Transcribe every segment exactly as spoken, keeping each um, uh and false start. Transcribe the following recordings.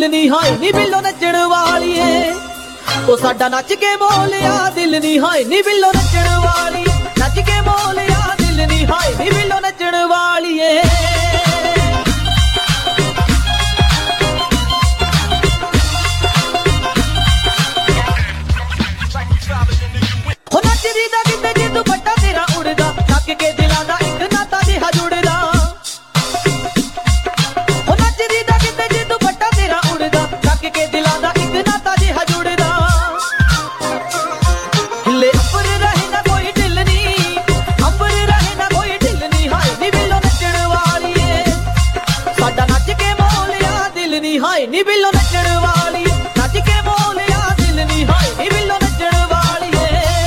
दिल नी हाय नी बिल्लो नचण वालीए ओ साडा नच के बोलिया दिल नी हाय नी बिल्लो नचण वाली नच के बोलिया दिल नी हाय नी बिल्लो नचण वालीए हो नचदी दा किते जे दुपट्टा तेरा उड़दा थक के दिलां दा इक नाता जिहा जुड़दा हो नचदी दा किते जे दुपट्टा तेरा उड़दा थक के दिलां दा इक नाता जिहा जुड़दा हिले अंबर रहे ना कोई ढिल नी अंबर रहे ना कोई ढिल नी हाय नी बिल्लो नचण वालीए साडा नच के बोलिया दिल नी हाय नी बिल्लो नचण वाली नच के बोलिया दिल नी हाय नी बिल्लो नचण वालीए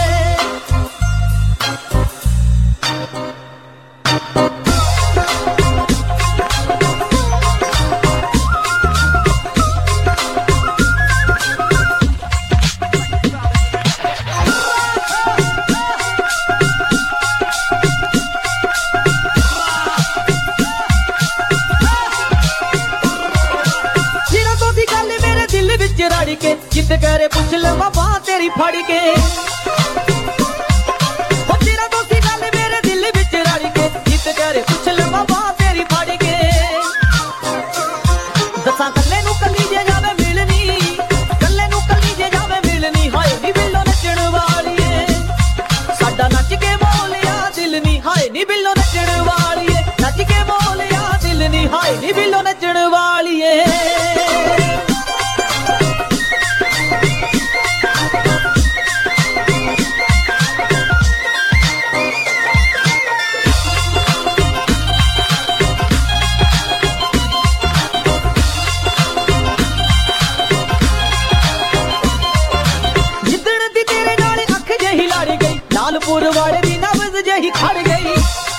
रड़ के जिद करे पुछ लवा बां तेरी फड़ के हो तेरा दोस्ती गल मेरे दिल विच रड़ के जिद करे पुछ लवा बां तेरी फड़ के दसां कल्ले नू कली जे जावे मिलनी कल्ले नू कली जे जावे मिलनी हाय नी बिल्लो नचण वालीए साडा नच के बोलिया दिल नी हाय नी बिल्लो नचण वालीए नच के बोलिया दिल नी हाय नी बिल्लो नचण वालीए लालपुर वाले दी नब्ज जही खड़ गई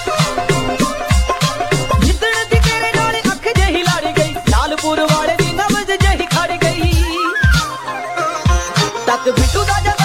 जिदन दी तेरे नाल अख जही लड़ गई लालपुर वाले दी नब्ज जही खड़ गई तक बिट्टू दा